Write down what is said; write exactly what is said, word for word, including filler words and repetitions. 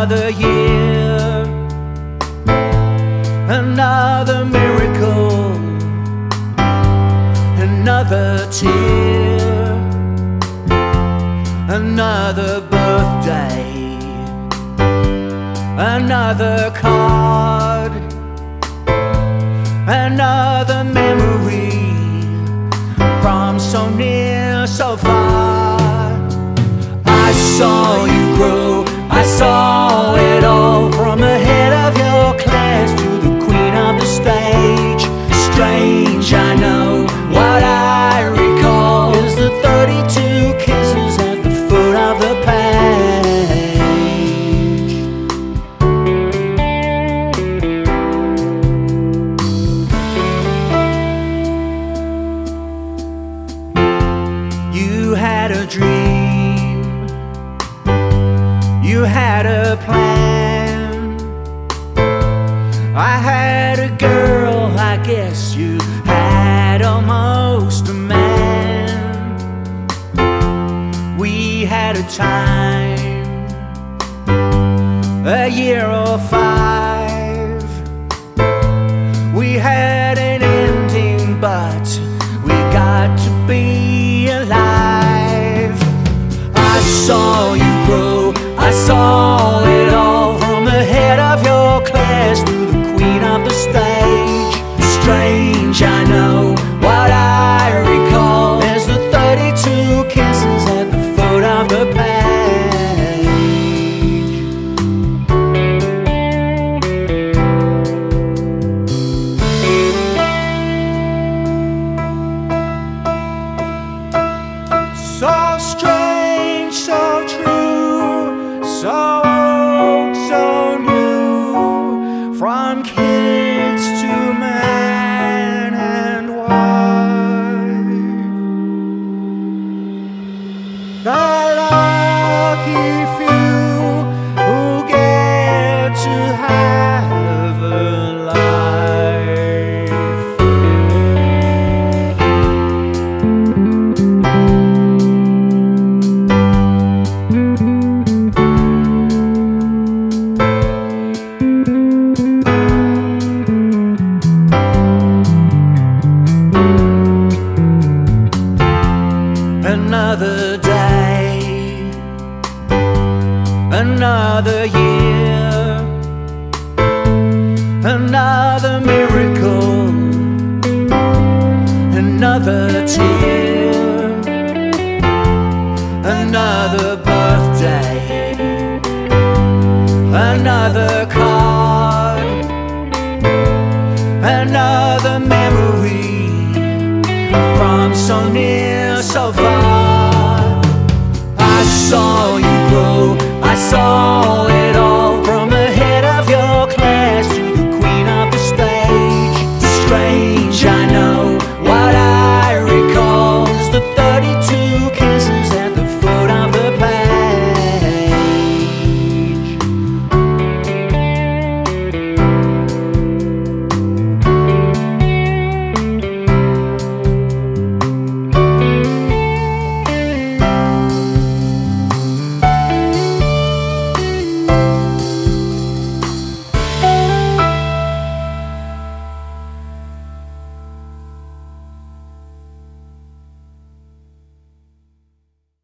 Another year, another miracle, another tear, another birthday, another card, another memory from so near, so far. I saw you grow, I saw it all, from the head of your class to the queen of the stage. Strange, I know, what I recall is the thirty-two kisses at the foot of the page. You had a dream, you had a plan. I had a girl, I guess you had almost a man. We had a time, a year or five. We had an ending, but we got to be alive. I saw you grow, I saw it all, from the head of your class to the queen of the stage. Strange, I know, what I recall is the thirty-two kisses at the foot of the page. So strange, so true, so old, so new, from kids to man and wife. The lucky few who get to have a life. Another day, another year, another miracle, another tear, another birthday,